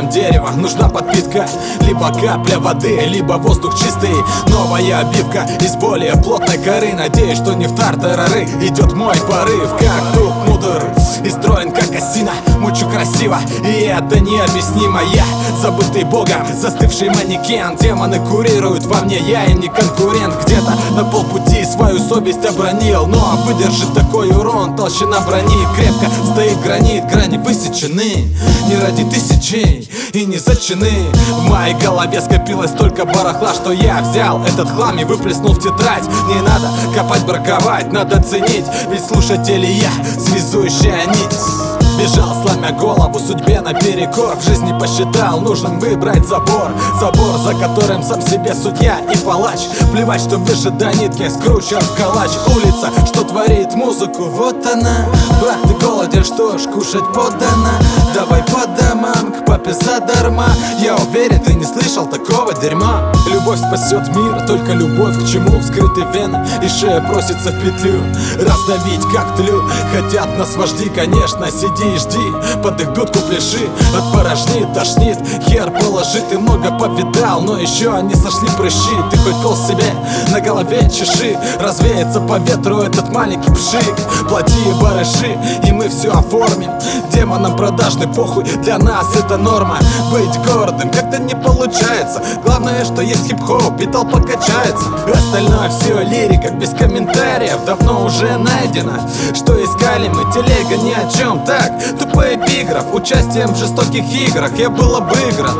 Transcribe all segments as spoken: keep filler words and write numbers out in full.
стволом дерева нужна подпитка. Либо капля воды, либо воздух чистый. Новая обивка из более плотной коры. Надеюсь, что не в тартарары идет мой порыв. Как дух мудр и строен, как осина. Мучу красиво, и это необъяснимо. Я забытый богом, застывший манекен. Демоны курируют во мне, я им не конкурент. Где-то на полпути свою совесть обронил, но выдержит такой урон толщина брони. Крепко стоит гранит, грани высечены не ради тысячей и не за чины. В моей голове скопилось столько барахла, что я взял этот хлам и выплеснул в тетрадь. Не надо копать, браковать, надо ценить, ведь слушатели я связующая нить. Бежал, сломя голову судьбе наперекор. В жизни посчитал нужным выбрать забор. Забор, за которым сам себе судья и палач. Плевать, что выше до нитки скручен в калач. Улица, что творит музыку, вот она. Брат, ты голоден, что ж, кушать подано. Давай по домам, к папе задарма. Я уверен, ты не слышал такого дерьма. Любовь спасет мир, только любовь к чему? Вскрыты вены и шея просится в петлю. Раздавить как тлю, хотят нас вожди, конечно, сиди и жди. Под их дудку пляши, от порожни тошнит. Хер положи, ты много повидал, но еще не сошли прыщи. Ты хоть кол себе на голове чеши, развеется по ветру этот маленький пшик. Плати барыши, и мы все оформим. Демонам продажный похуй, для нас это норма. Быть гордым как-то не получается. Главное, что есть хип-хоп, и толпа качается. Остальное все лирика, без комментариев. Давно уже найдено, что искали мы. Телега ни о чем, так, тупой эпиграф. Участием в жестоких играх я был обыгран.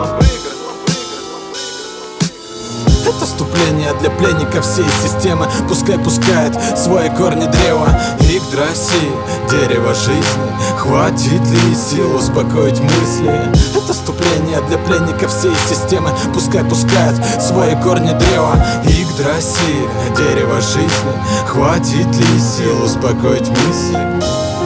Это вступление для пленников всей системы. Пускай пускает свои корни древа. Игдрасиль, дерево жизни. Хватит ли сил успокоить мысли? Это вступление для пленников всей системы. Пускай пускает свои корни древа. Игдрасиль, дерево жизни. Хватит ли сил успокоить мысли?